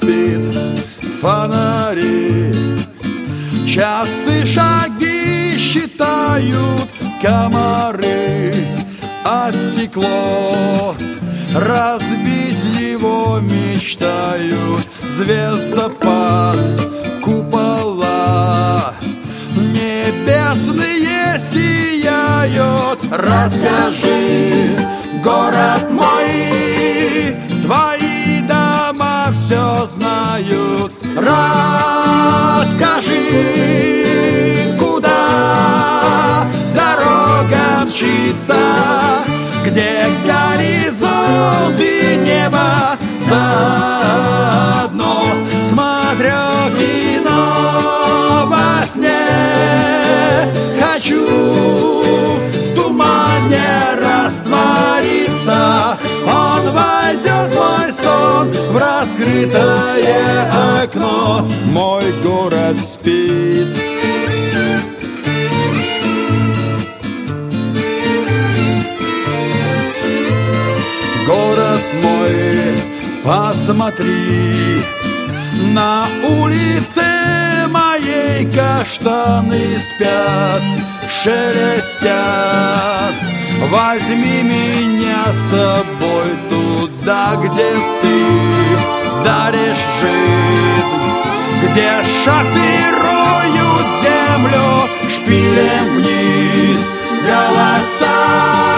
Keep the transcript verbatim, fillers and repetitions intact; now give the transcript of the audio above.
спит, фонари, часы, шаги считают комары, а стекло разбить его мечтают. Звездопад, купола небесные сияют. Расскажи, город мой, твои дома все знают. Расскажи, куда дорога мчится, где горизонт и небо заодно. Смотрю кино во сне, хочу в тумане раствориться. Он войдет в мой сон в раскрытое окно. Мой город спит. Город мой, посмотри, на улице моей каштаны спят, шелестят. Возьми меня с собой туда, где ты даришь жизнь, где шахты роют землю шпилем вниз. Голоса